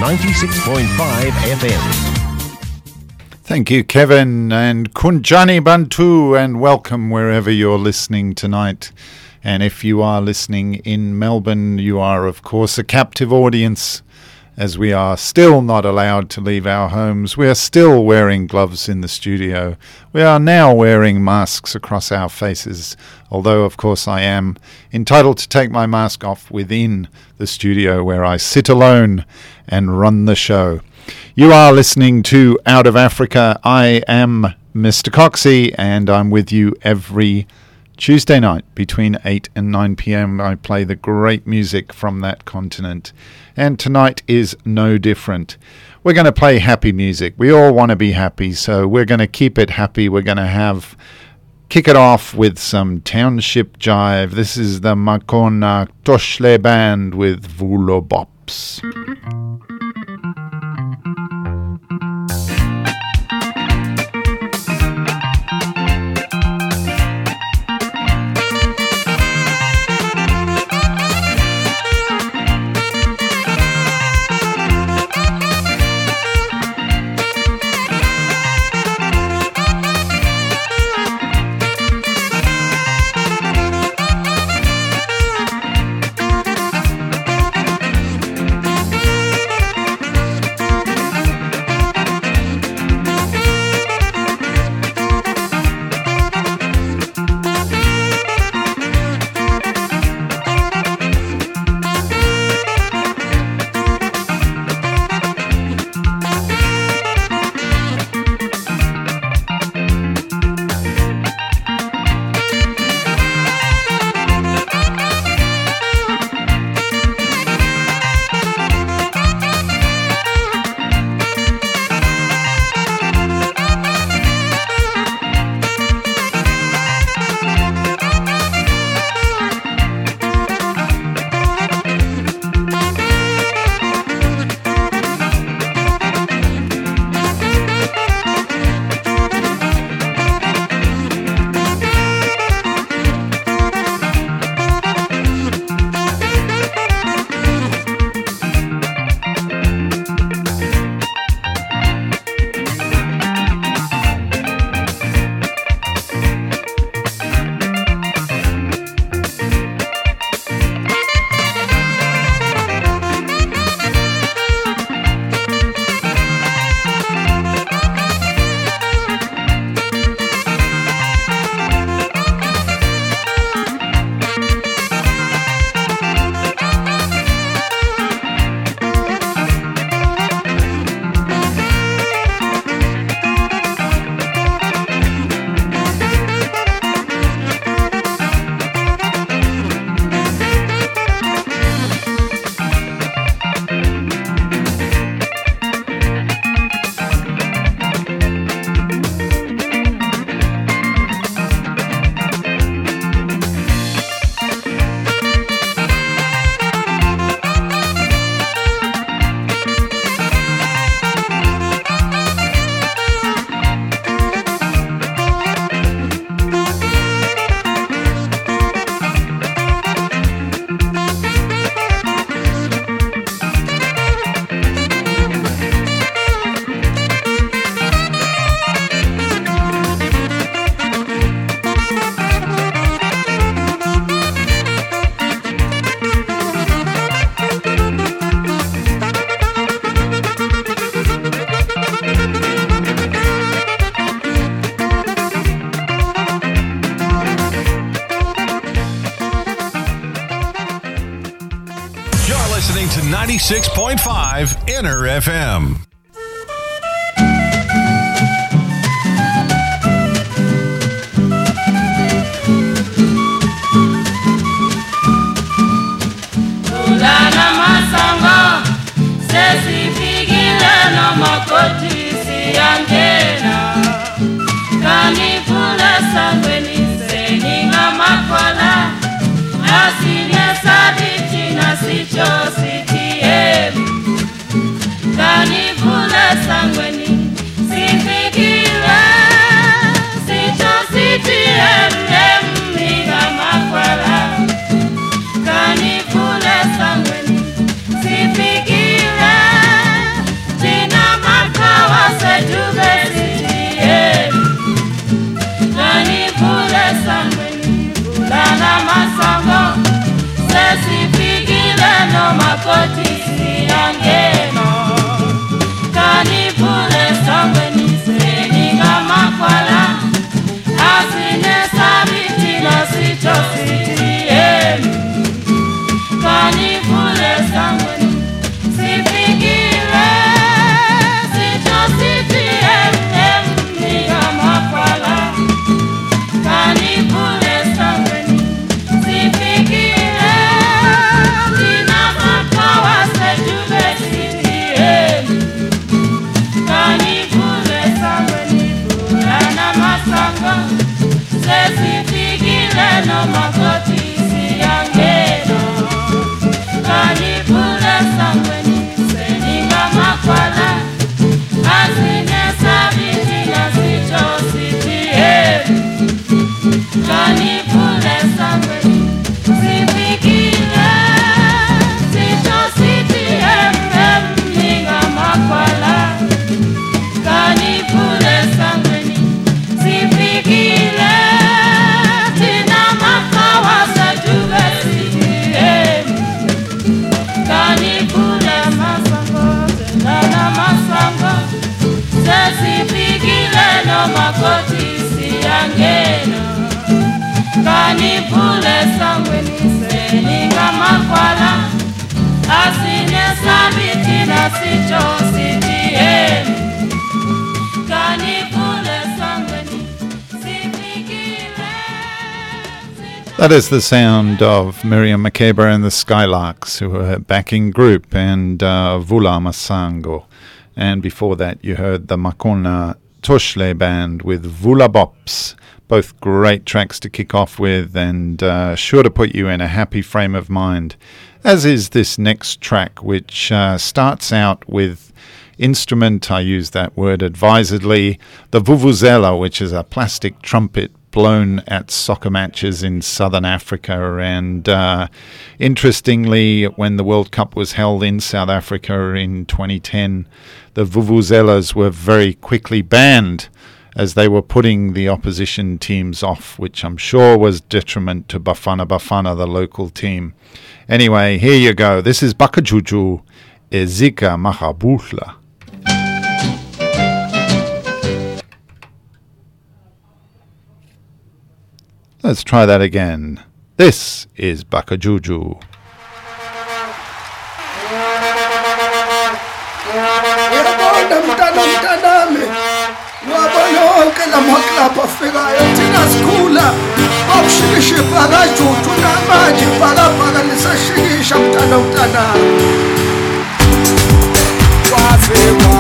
96.5 FM. Thank you, Kevin, and Kunjani Bantu, and welcome wherever you're listening tonight. And if you are listening in Melbourne, you are, of course, a captive audience, as we are still not allowed to leave our homes. We are still wearing gloves in the studio. We are now wearing masks across our faces, although, of course, I am entitled to take my mask off within the studio where I sit alone and run the show. You are listening to Out of Africa. I am Mr. Coxie, and I'm with you every Tuesday night between 8 and 9 p.m. I play the great music from that continent, and tonight is no different. We're going to play happy music. We all want to be happy, so we're going to keep it happy. We're going to kick it off with some township jive. This is the Makona Toshle Band with Vulo Bops. listening to 96.5 Inner FM. Ulana masango sesi pigile na makoti siyangena kanifula sangweni seninga makola asine saditi na sicho sitiemu kanifula sesifikile nomakoti siyangena kanipule sangweni seningamakwala asinesabiti nasicho sitihemu kanipule sangweni sifikile sicho sitihemu ningamakwala kanipule sangweni sifikile tina makawasa tubesitihemu kanipule masango tenana masango sesifikile nomakoti siyangena kanipule sangweni seningamakwala asinesabiti nasicho sitihemu kanipule sangweni sifikile. That is the sound of Miriam Makeba and the Skylarks, who are her backing group, and Vula Masango. And before that, you heard the Makona Toshle band with Vula Bops. Both great tracks to kick off with, and sure to put you in a happy frame of mind, as is this next track, which starts out with instrument, I use that word advisedly, the vuvuzela, which is a plastic trumpet blown at soccer matches in southern Africa. And interestingly, when the World Cup was held in South Africa in 2010, the vuvuzelas were very quickly banned as they were putting the opposition teams off, which I'm sure was detriment to Bafana Bafana, the local team. Anyway, here you go. This is Bakajuju Ezika Mahabutla. Let's try that again. This is Bakajuju. Wabona wonke la maklabhu afikayo thina sikhula bakushikisha ibhakajuju namanje ibhakabhaka lisashikisha mntana waziwa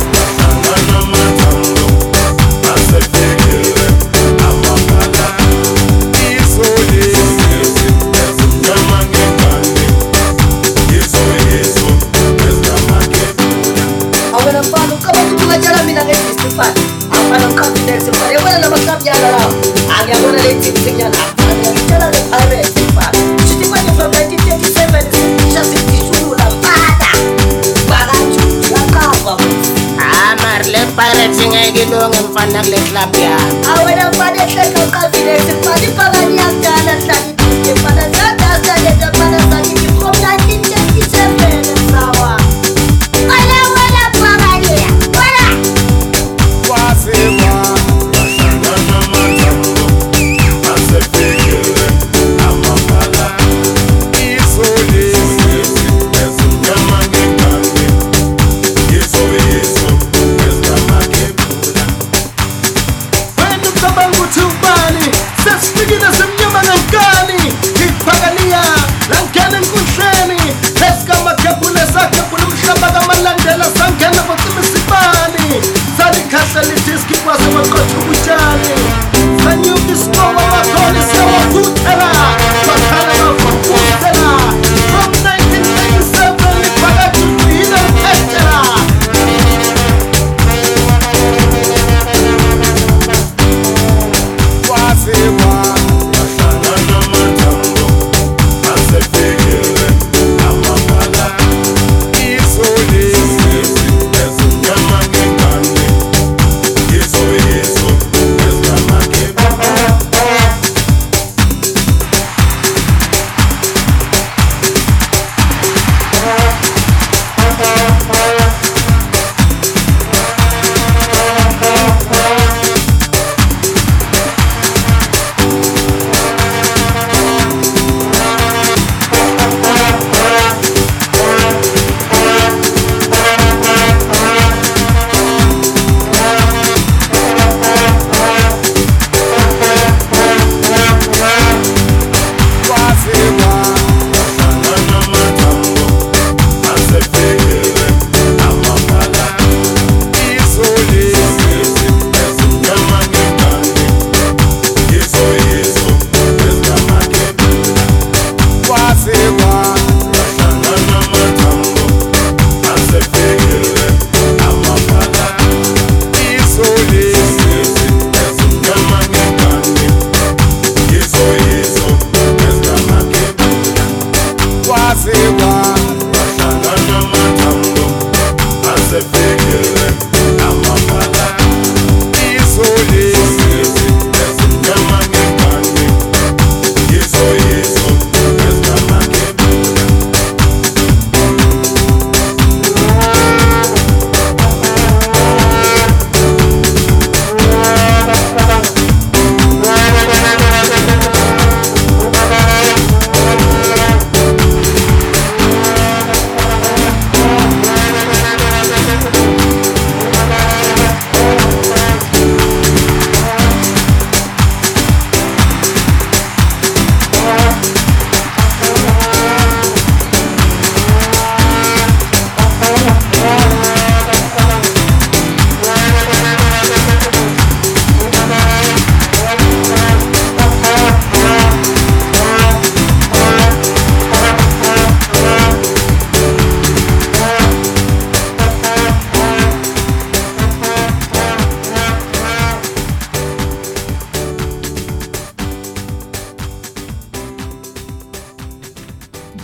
Pirates ngegidong mfana kule club ya. Awena mfana hleka confidence mfana phakani yakudala hlala mfana zadasa leta mfana zakithi from 1937 sawa. Wala phakani ya. Wala. waziwa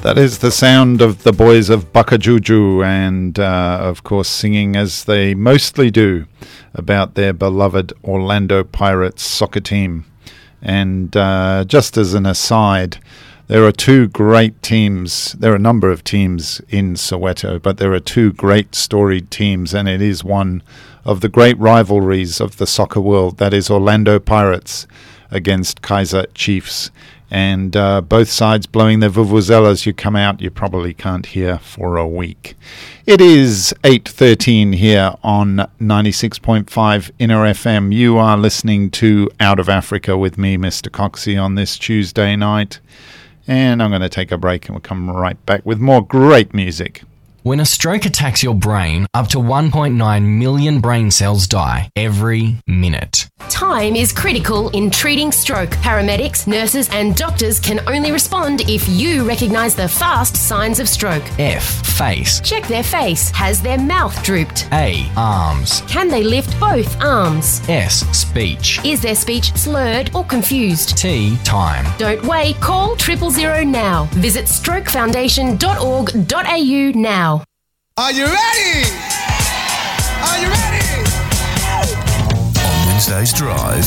That is the sound of the boys of Bakajuju, and of course singing as they mostly do about their beloved Orlando Pirates soccer team. And just as an aside, there are two great teams. There are a number of teams in Soweto, but there are two great storied teams, and it is one of the great rivalries of the soccer world. That is Orlando Pirates against Kaiser Chiefs. And both sides blowing their vuvuzelas. You come out, you probably can't hear for a week. It is 8:13 here on 96.5 Inner FM. You are listening to Out of Africa with me, Mr. Coxie, on this Tuesday night. And I'm going to take a break and we'll come right back with more great music. When a stroke attacks your brain, up to 1.9 million brain cells die every minute. Time is critical in treating stroke. Paramedics, nurses and doctors can only respond if you recognise the fast signs of stroke. F. Face. Check their face. Has their mouth drooped? A. Arms. Can they lift both arms? S. Speech. Is their speech slurred or confused? T. Time. Don't wait. Call 000 now. Visit strokefoundation.org.au now. Are you ready? Are you ready? On Wednesday's Drive,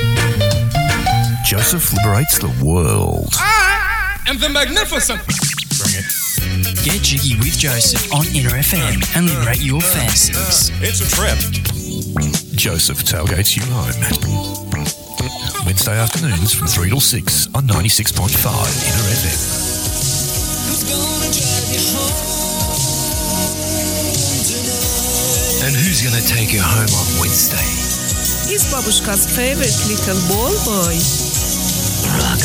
Joseph liberates the world. I am the magnificent. Bring it. Get jiggy with Joseph on Inner FM and liberate your fantasies. It's a trip. Joseph tailgates you home. Wednesday afternoons from 3 till 6 on 96.5 Inner FM. Who's gonna drive you home? And who's going to take you home on Wednesday? He's Babushka's favorite little ball boy. Rock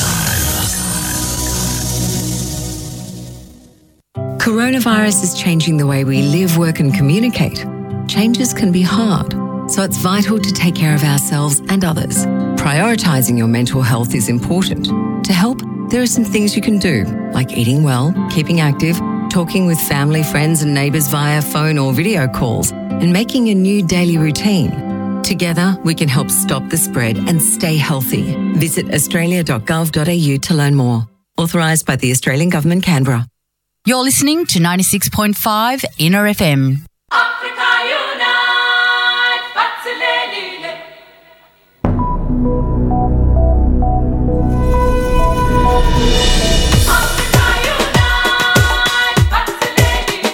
on. Coronavirus is changing the way we live, work and communicate. Changes can be hard, so it's vital to take care of ourselves and others. Prioritising your mental health is important. To help, there are some things you can do, like eating well, keeping active, talking with family, friends and neighbours via phone or video calls, and making a new daily routine. Together, we can help stop the spread and stay healthy. Visit australia.gov.au to learn more. Authorised by the Australian Government, Canberra. You're listening to 96.5 Inner FM. Africa unite, Batsilelile. Africa unite, Batsilelile.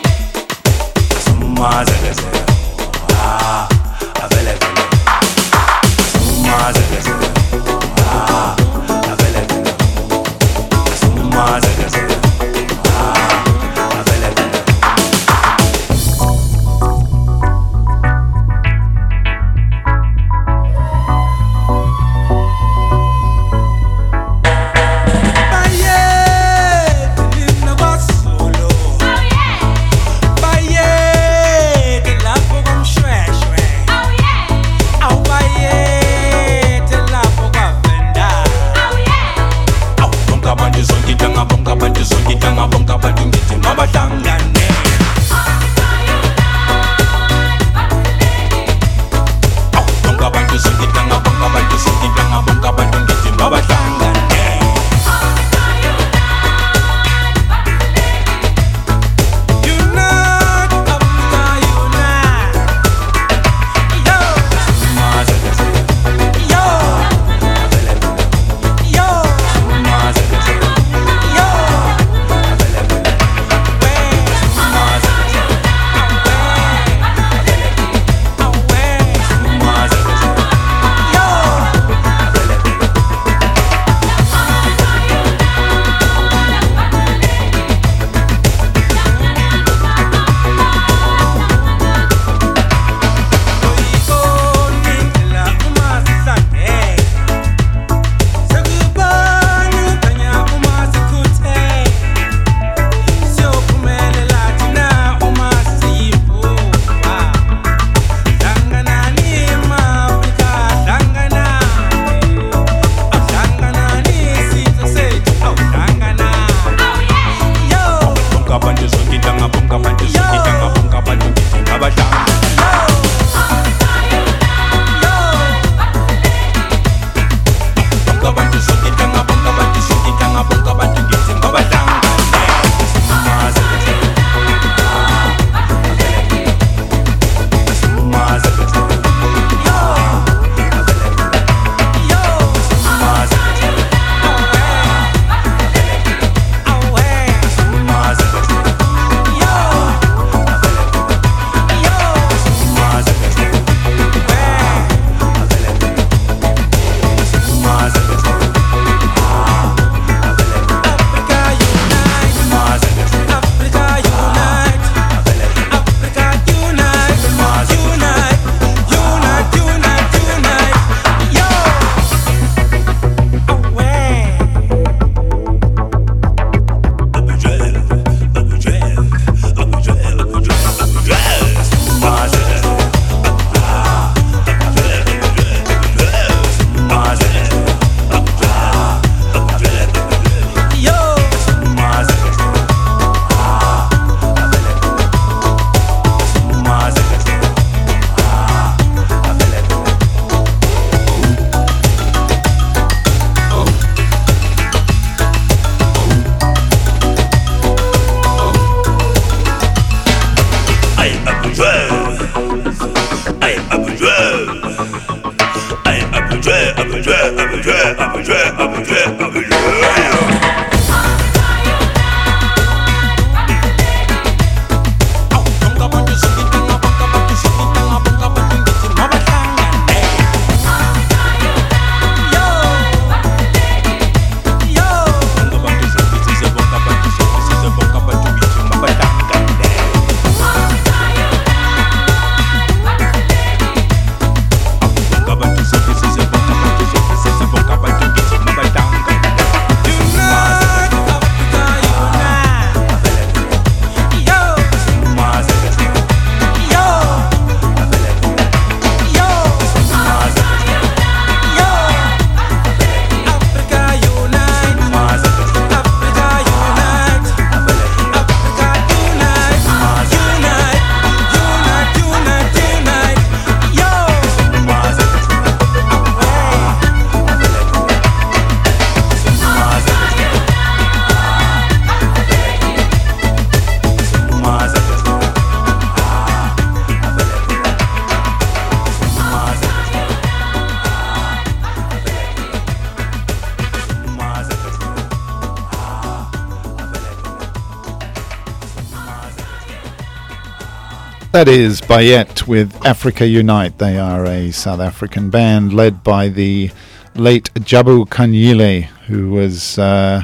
That is Bayet with Africa Unite. They are a South African band led by the late Jabu Kanyile, who was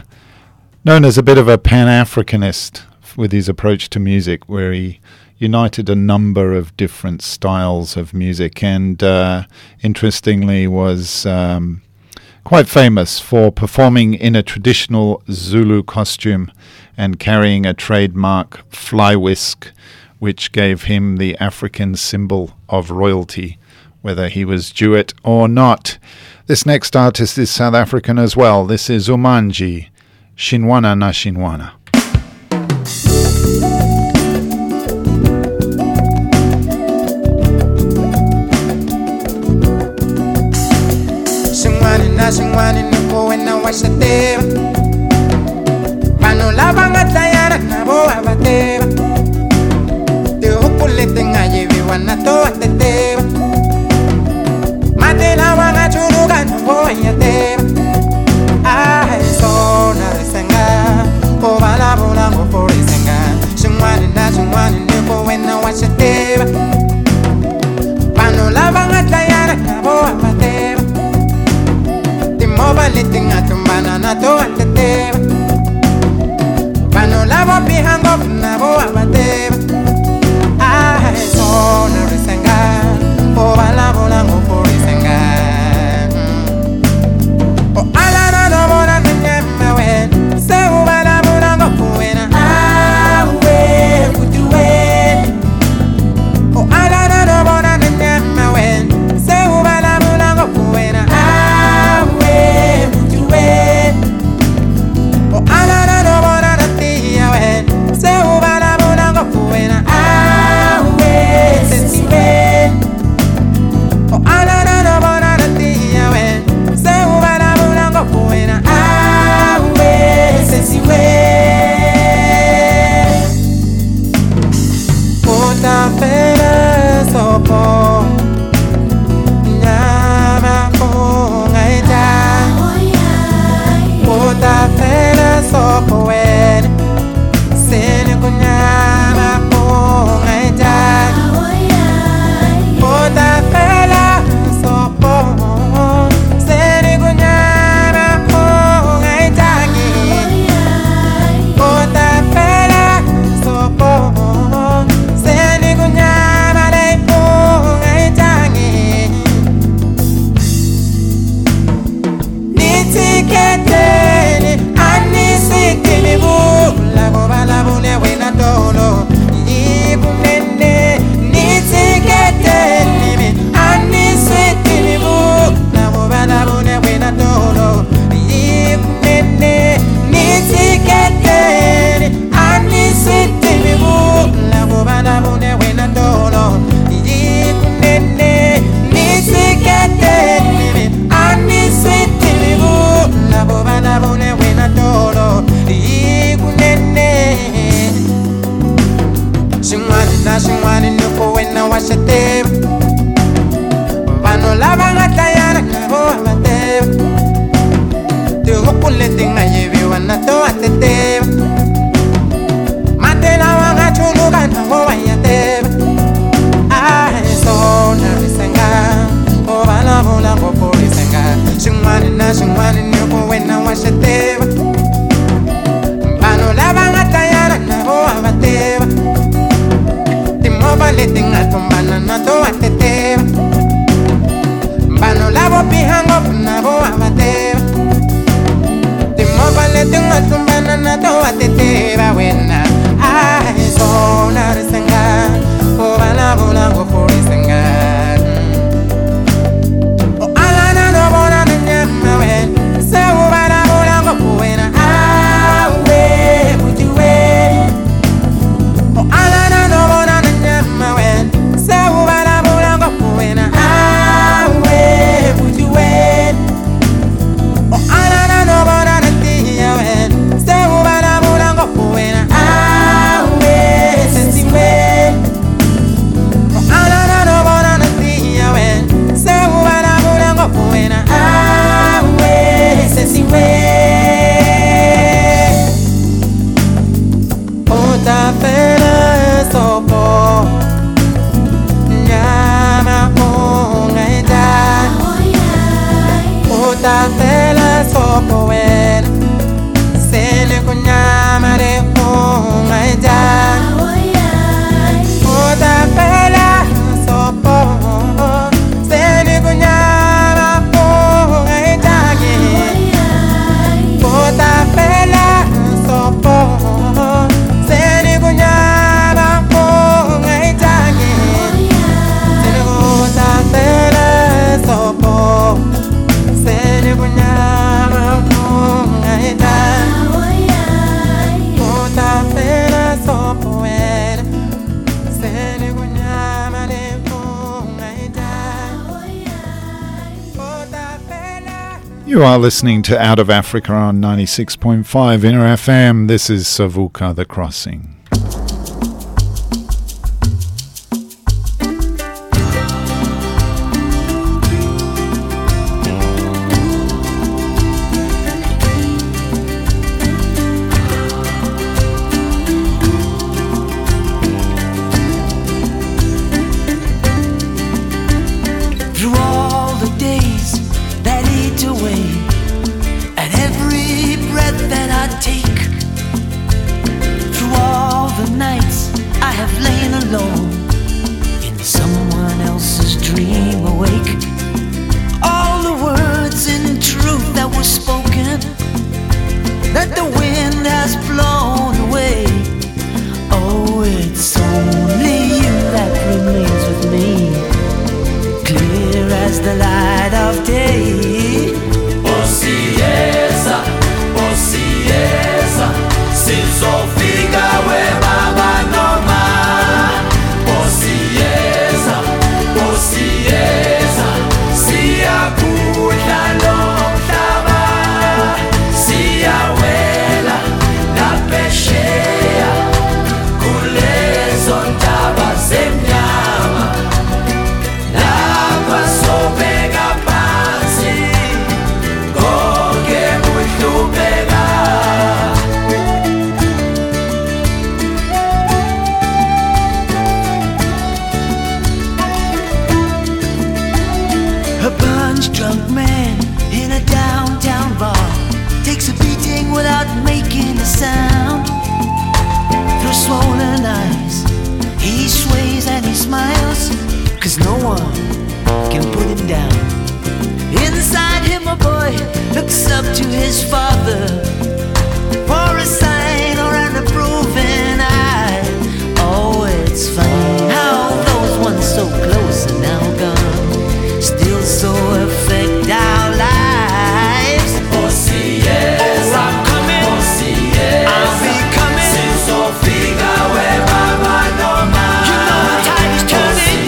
known as a bit of a Pan-Africanist with his approach to music, where he united a number of different styles of music and interestingly was quite famous for performing in a traditional Zulu costume and carrying a trademark fly whisk, which gave him the African symbol of royalty, whether he was Jewett or not. This next artist is South African as well. This is Umanji, Shinwana na Shinwana. Shinwani na Shinwani nuko wena washateba Pano lava ngatayara nabo abateba Kulete ngayevi wanatoa teteba Matela wangachuluka noboya teba Sona resenga Obala bola ngofo resenga Shingwani na shingwani niko wena washateba Pano lava ngatayara nabo abateba Timoba lete ngatumbana natoa teteba Pano lava pihango nabo abateba Sona resenga, obala bola ngofo resenga. O alana no bola nyemme wen, se obala bola ngofo wena. Awe kutuwe. O alana no bola nyemme wen, se obala bola ngofo wena. Awe kutuwe. xin'wana ni ku wena wa xi tiva vanhu lava nga tayana na vo wa va tiva timovha leti nga tumbana na to wa ti tiva vanhu lavo biha ngopfu na vo wa va tiva timovha leti nga tumbana na to wa ti tiva wena a hi swona risengani ku vulavula ngopfu risengani o alana no vona na nyama wena se u vulavula ngopfu wena awe vudiwe o alana no vona na nyama wena se u vulavula ngopfu wena awe vudiwe o alana no vona na tiya wena se u vulavula ngopfu wena awe sensiwe o alana no vona na tiya wena se u vulavula ngopfu wena awe sensiwe o ta fela sopo nyama ungaita o ta fela sopo wena sene kunyama re ungaita o ta fela sopo sene kunyama ungaita o ta fela sopo sene kunyama ungaita sene o ta fela sopo sene kunyama ungaita o ta fela sopo wena sene kunyama re ungaita o ta fela. You are listening to Out of Africa on 96.5 Inner FM. This is Savuka The Crossing. Through all the days that eat away at every breath that I take, through all the nights I have lain alone in someone else's dream awake, all the words in truth that were spoken that the wind has blown away. Oh, it's only you that remains with me, clear as the light of day. Osieza, sizofika webaba noma. Osieza, siyakudla lomhlaba, siyawela lapesheya kulezo ntaba zemnyama. Lapha sobheka phansi konke kuhlupheka. A punch-drunk man in a downtown bar takes a beating without making a sound. Through swollen eyes, he sways and he smiles, 'cause no one can put him down. Inside him a boy looks up to his father for a sign or an approving eye. Oh, it's funny how those once so close are now gone, still so affect our lives. Osieza, I'm coming, I'll be coming. sizofika webaba noma. You know the tide is turning.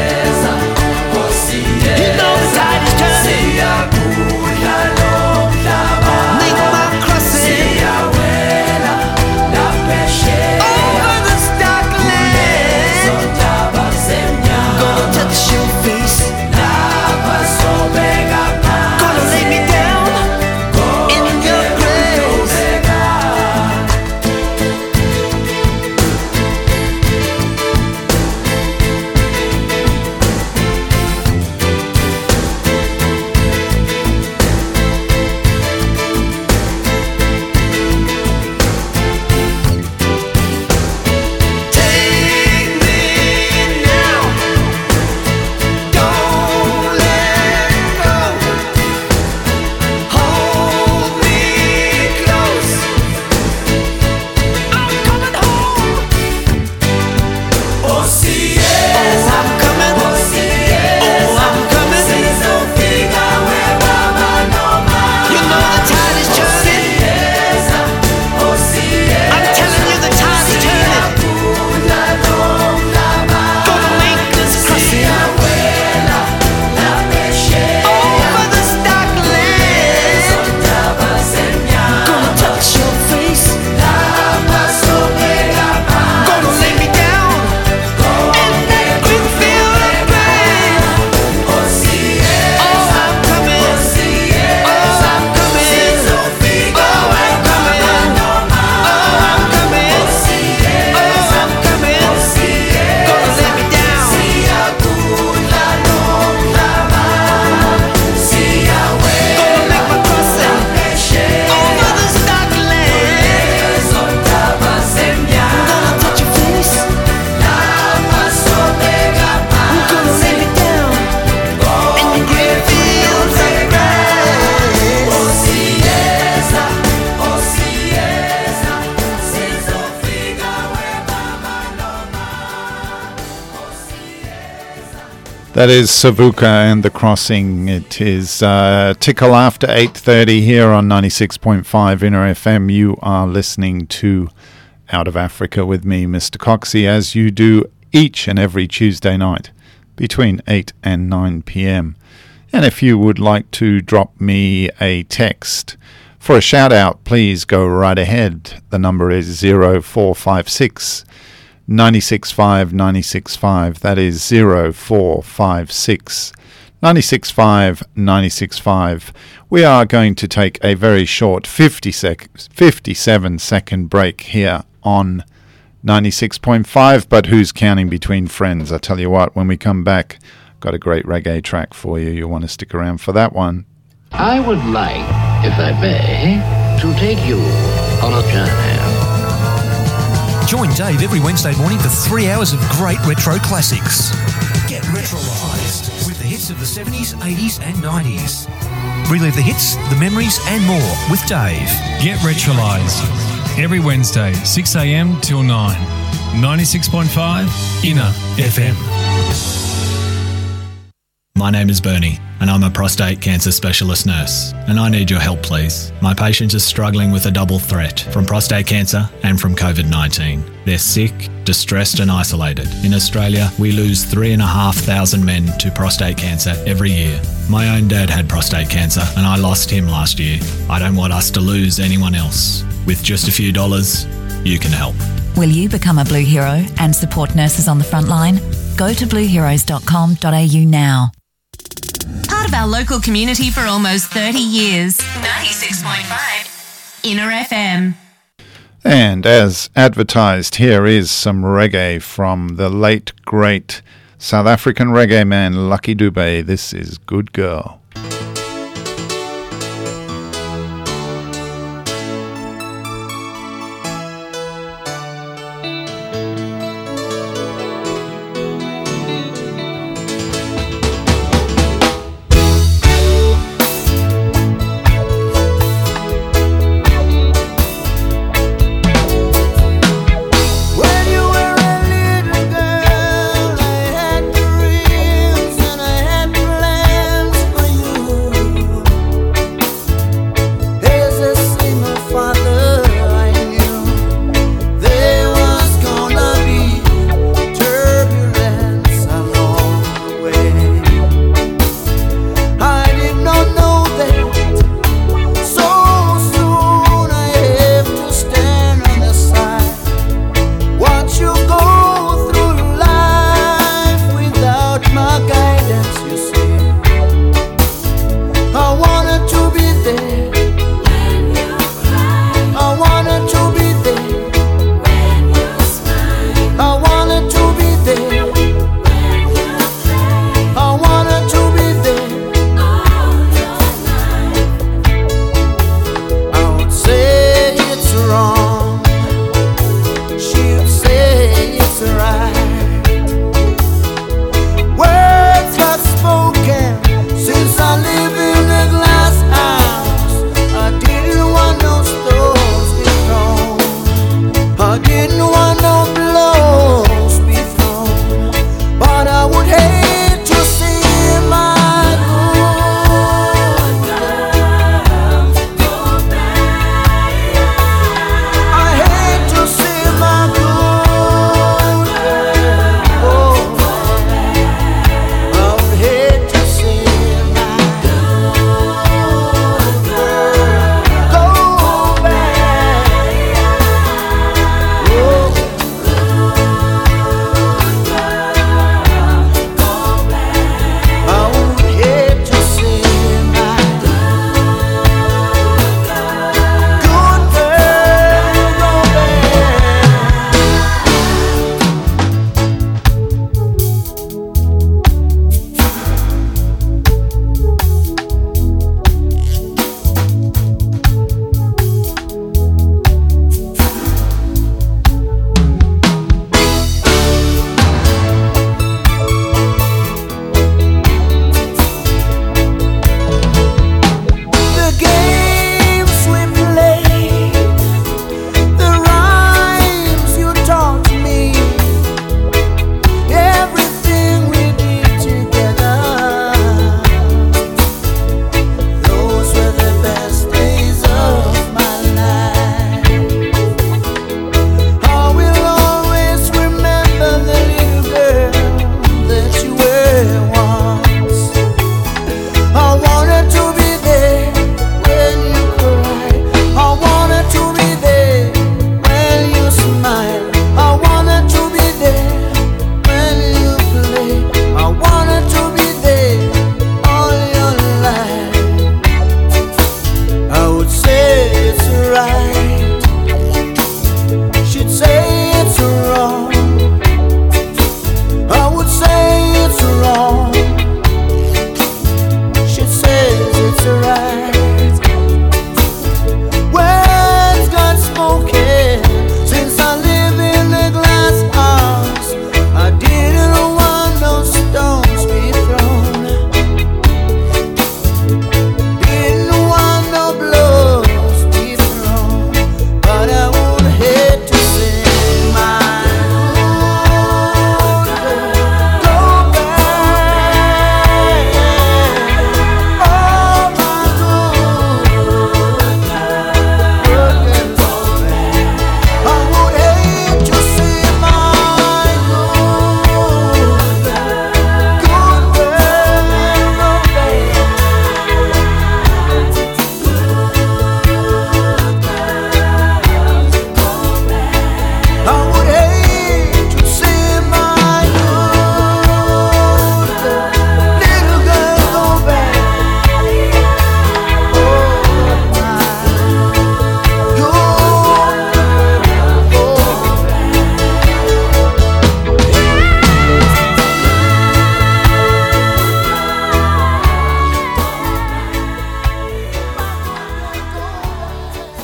Osieza, You know the tide is turning. siyakudla lomhlaba. Make my cross That is Savuka and The Crossing. It is tickle after 8:30 here on 96.5 Inner FM. You are listening to Out of Africa with me, Mr. Coxie, as you do each and every Tuesday night between 8 and 9 p.m. And if you would like to drop me a text for a shout out, please go right ahead. The number is 0456 965 965. That is 0456 965 965. We are going to take a very short 57 second break here on 96.5, but who's counting between friends? I tell you what, when we come back, got a great reggae track for you. You'll want to stick around for that one. I would like, if I may, to take you on a journey. Join Dave every Wednesday morning for 3 hours of great retro classics. Get retrolised with the hits of the 70s, 80s and 90s. Relive the hits, the memories and more with Dave. Get retrolised every Wednesday, 6 a.m. till 9. 96.5 Inner FM. My name is Bernie, and I'm a prostate cancer specialist nurse, and I need your help, please. My patients are struggling with a double threat from prostate cancer and from COVID-19. They're sick, distressed and isolated. In Australia, we lose 3,500 men to prostate cancer every year. My own dad had prostate cancer, and I lost him last year. I don't want us to lose anyone else. With just a few dollars, you can help. Will you become a Blue Hero and support nurses on the front line? Go to blueheroes.com.au now. Part of our local community for almost 30 years. 96.5 Inner FM. And as advertised, here is some reggae from the late, great South African reggae man Lucky Dube. This is Good Girl. I had dreams and I had plans for you.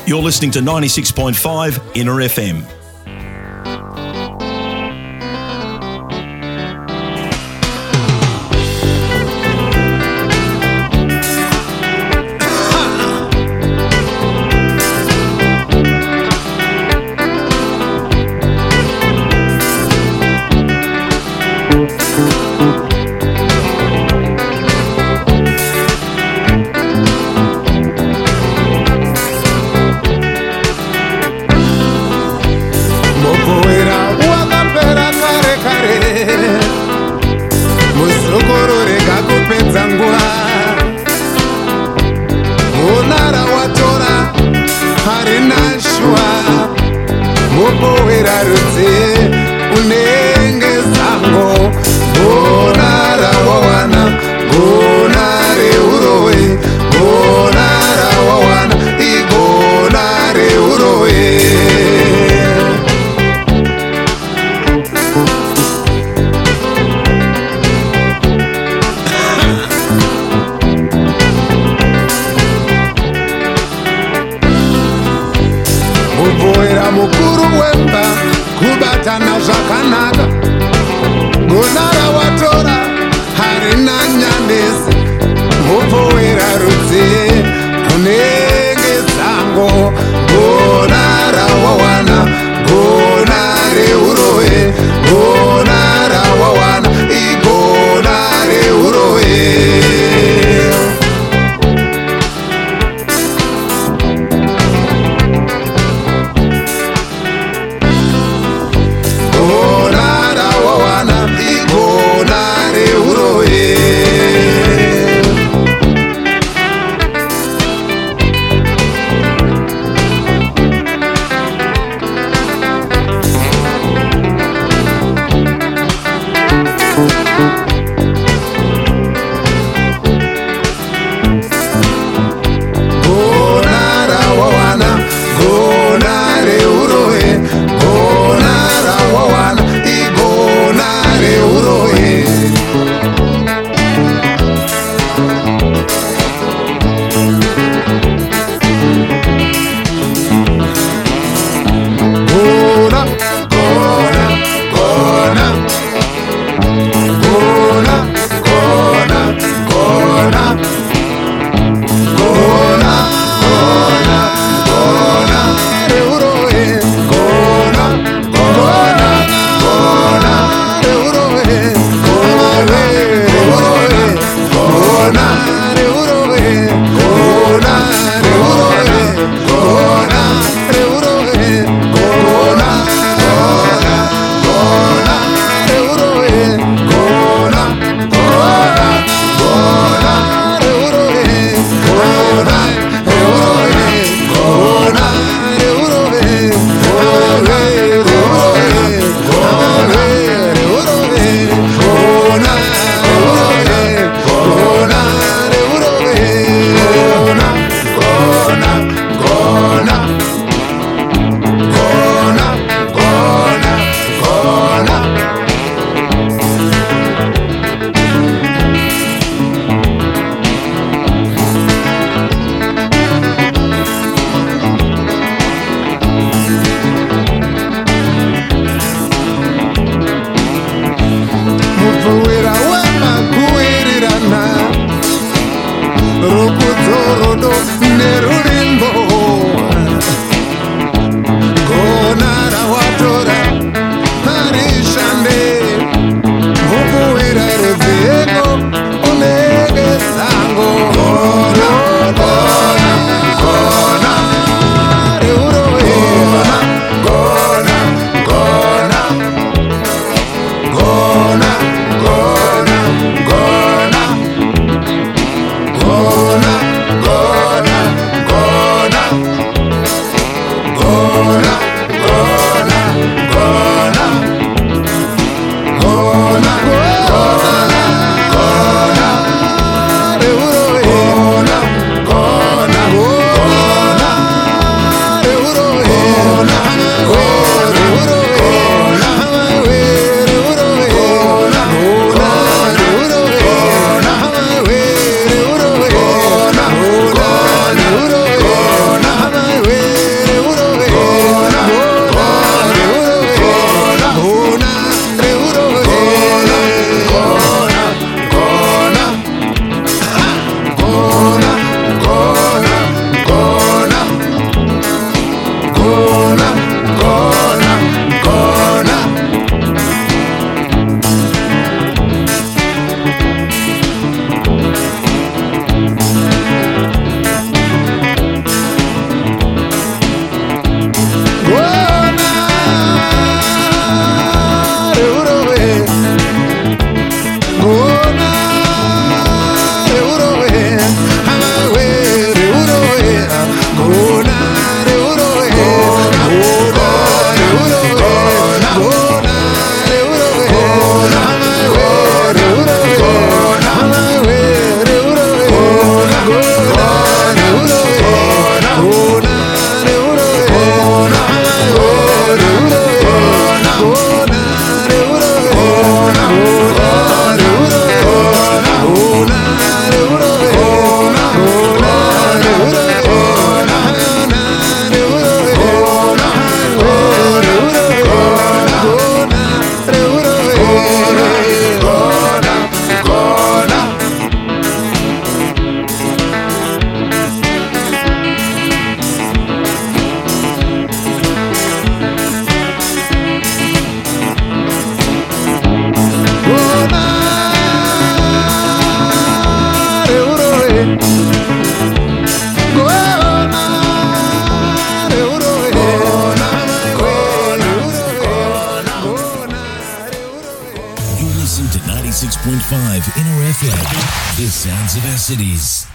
You're listening to 96.5 Inner FM. Gona Inner FM. The sounds of our cities.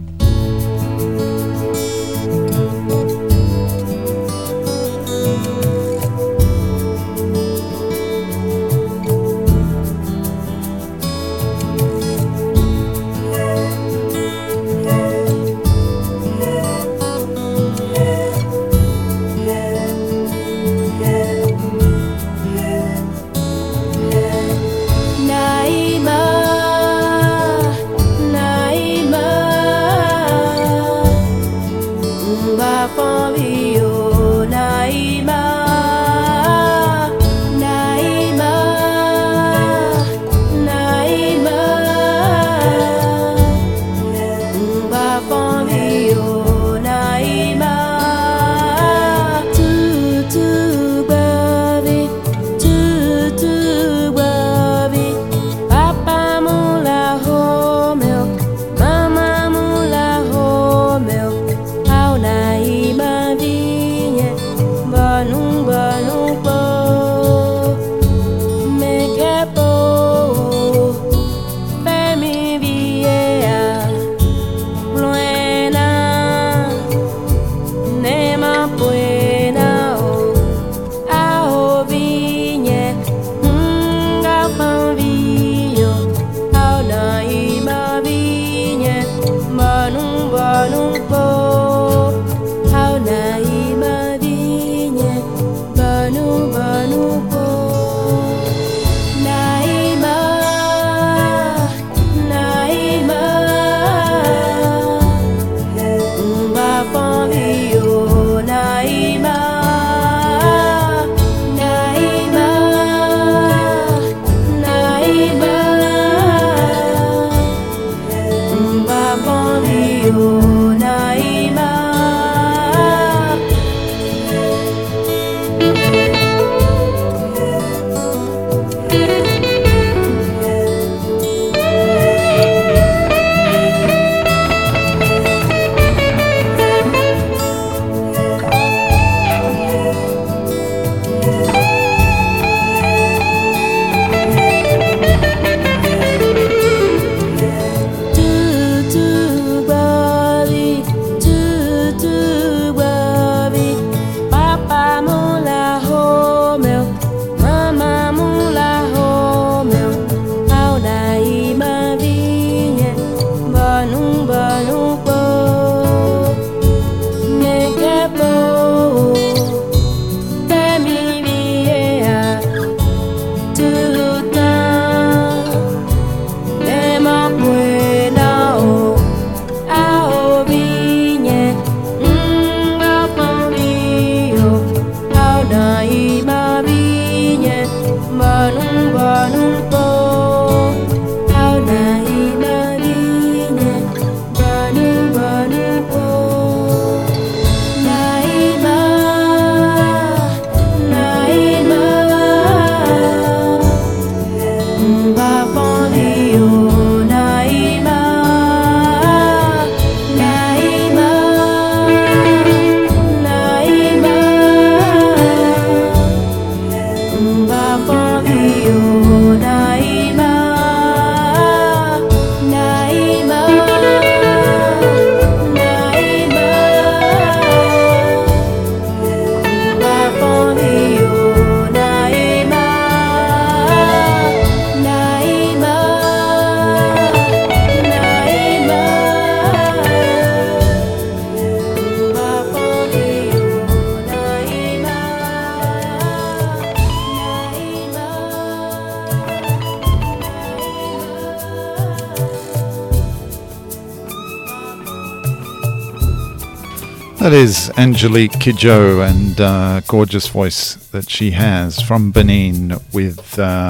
That is Angelique Kidjo, and gorgeous voice that she has, from Benin, with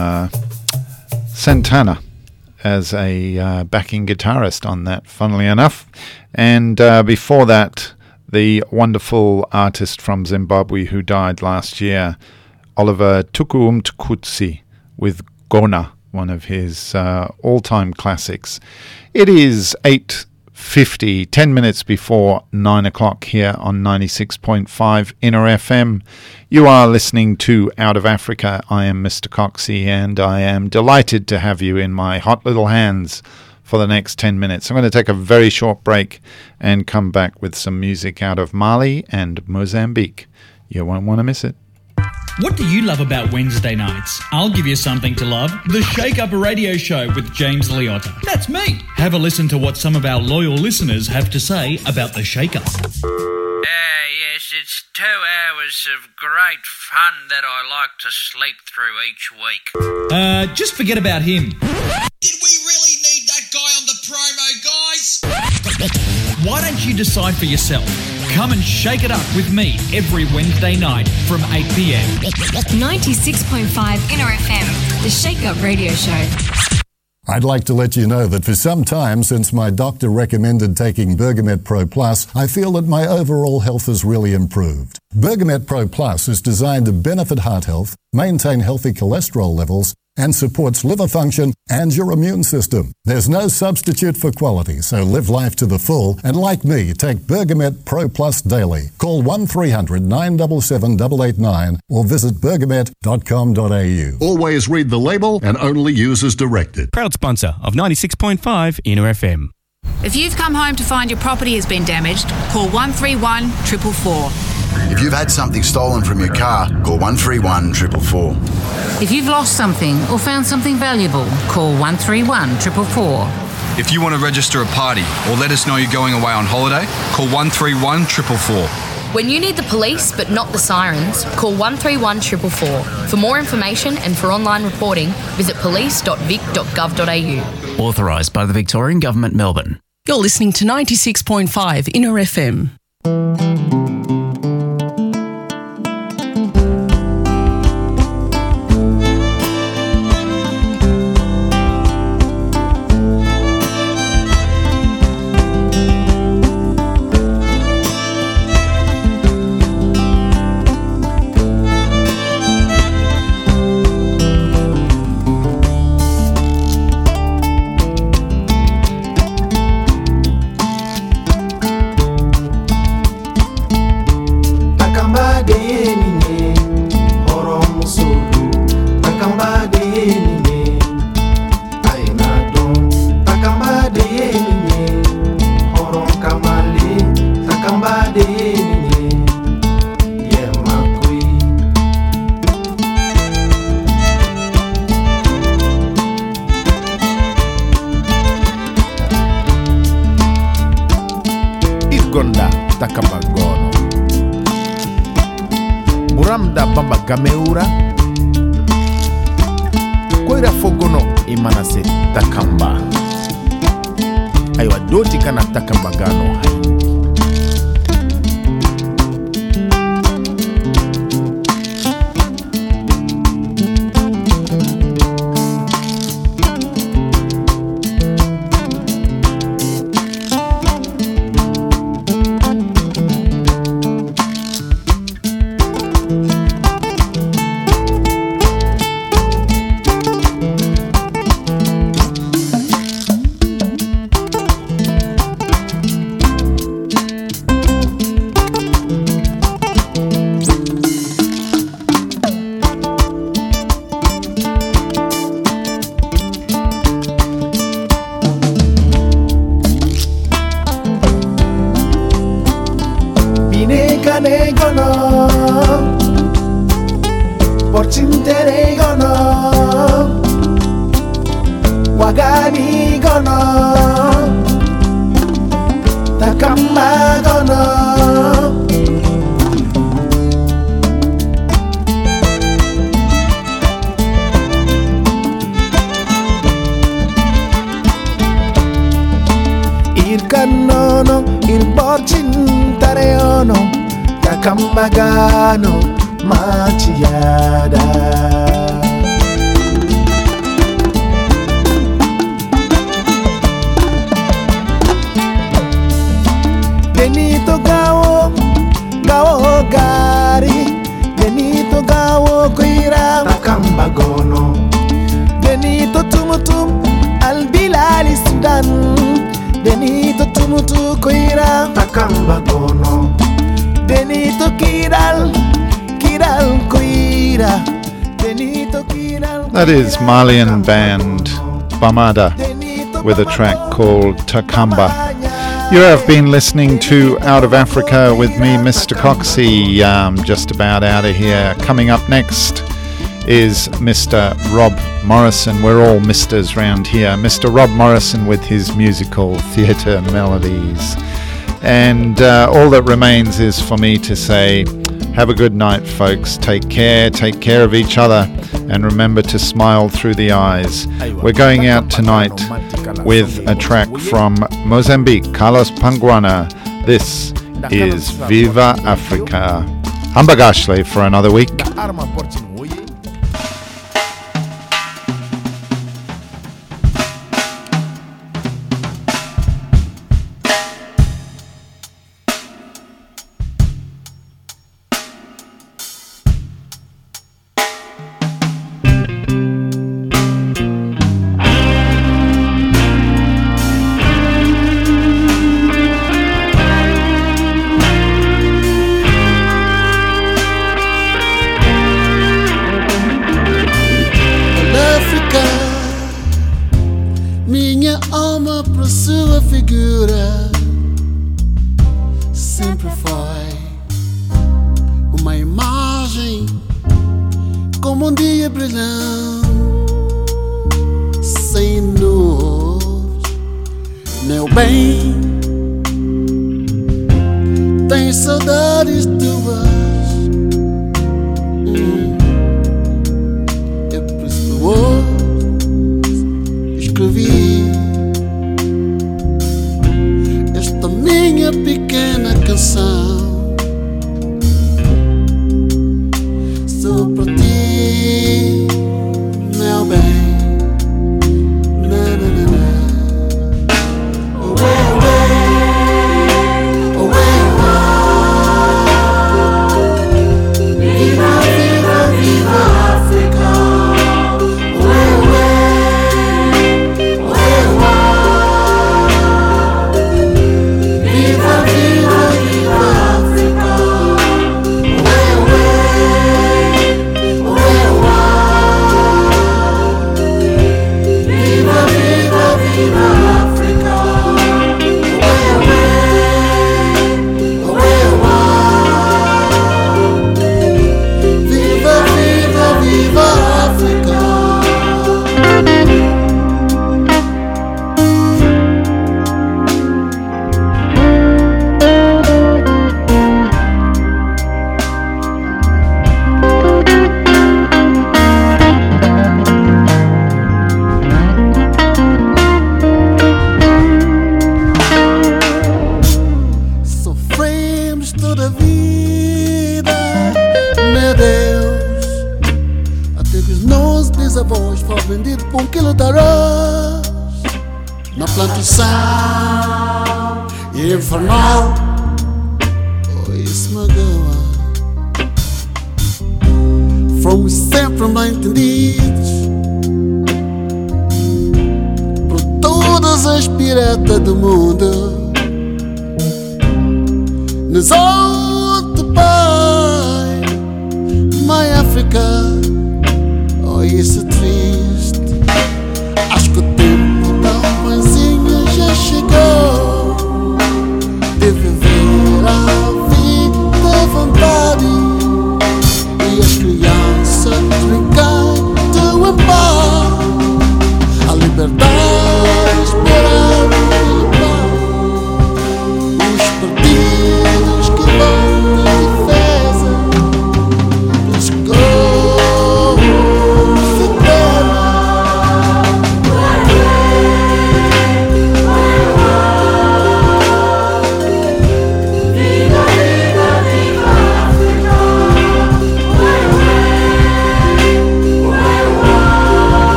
Santana as a backing guitarist on that, funnily enough. And before that, the wonderful artist from Zimbabwe who died last year, Oliver Tukuumtukutsi, with Gona, one of his all-time classics. It is 8 10 minutes before 9 o'clock here on 96.5 Inner FM. You are listening to Out of Africa. I am Mr. Coxie, and I am delighted to have you in my hot little hands for the next 10 minutes. I'm going to take a very short break and come back with some music out of Mali and Mozambique. You won't want to miss it. What do you love about Wednesday nights? I'll give you something to love. The Shake Up Radio Show with James Liotta. That's me. Have a listen to what some of our loyal listeners have to say about the Shake Up. Yes, it's 2 hours of great fun that I like to sleep through each week. Just forget about him. Did we really need that guy on the promo, guys? Why don't you decide for yourself? Come and shake it up with me every Wednesday night from 8 p.m. 96.5 Inner FM, the Shake Up Radio Show. I'd like to let you know that for some time since my doctor recommended taking Bergamet Pro Plus, I feel that my overall health has really improved. Bergamet Pro Plus is designed to benefit heart health, maintain healthy cholesterol levels, and supports liver function and your immune system. There's no substitute for quality, so live life to the full, and like me, take Bergamet Pro Plus daily. Call 1300 977 889 or visit bergamet.com.au. Always read the label and only use as directed. Proud sponsor of 96.5 Inner FM. If you've come home to find your property has been damaged, call 131 444. If you've had something stolen from your car, call 131 444. If you've lost something or found something valuable, call 131 444. If you want to register a party or let us know you're going away on holiday, call 131 444. When you need the police but not the sirens, call 131 444. For more information and for online reporting, visit police.vic.gov.au. Authorised by the Victorian Government, Melbourne. You're listening to 96.5 Inner FM. Gameura Koira fogono imanase takamba Aiwa doti kana takamba gano hai Magano Machiada Benito Gao Gao Gari Benito Gao Kuira Takambagono Benito Tumutum Al Bilali Sudan Benito Tumutum mutu koira takamba gono denito kiral koira denito kiral. That is Malian band Bamada with a track called Takamba. You have been listening to Out of Africa with me, Mr. Coxie, just about out of here. Coming up next is Mr. Rob Morrison. We're all misters round here. Mr. Rob Morrison with his musical theatre melodies. And all that remains is for me to say, have a good night, folks. Take care of each other, and remember to smile through the eyes. We're going out tonight with a track from Mozambique, Carlos Panguana. This is Viva Africa. Hambagashle for another week.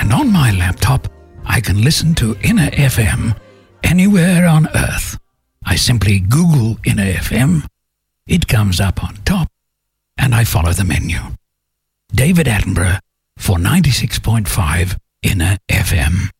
And on my laptop, I can listen to Inner FM anywhere on Earth. I simply Google Inner FM, it comes up on top, and I follow the menu. David Attenborough for 96.5 Inner FM.